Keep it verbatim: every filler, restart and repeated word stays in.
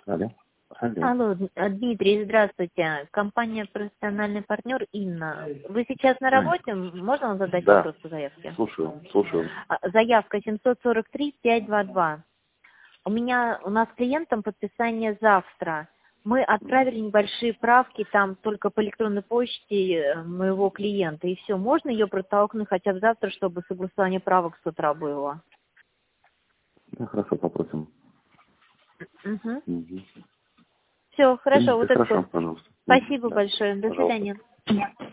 Алло. Алло. Алло, Д- э, Дмитрий, здравствуйте. Компания «Профессиональный партнер» Инна. Вы сейчас на работе? Можно вам задать Да. вопрос по заявке? Слушаю, слушаю. А, Заявка семьсот сорок три пятьсот двадцать два. У меня, у нас с клиентом подписание завтра. Мы отправили небольшие правки там только по электронной почте э, моего клиента. И все, можно ее протолкнуть хотя бы завтра, чтобы согласование правок с утра было? Да, хорошо, попросим. Угу. Угу. Все, хорошо, вот это Хорошо, вот. пожалуйста. Спасибо Да, большое. До пожалуйста. свидания.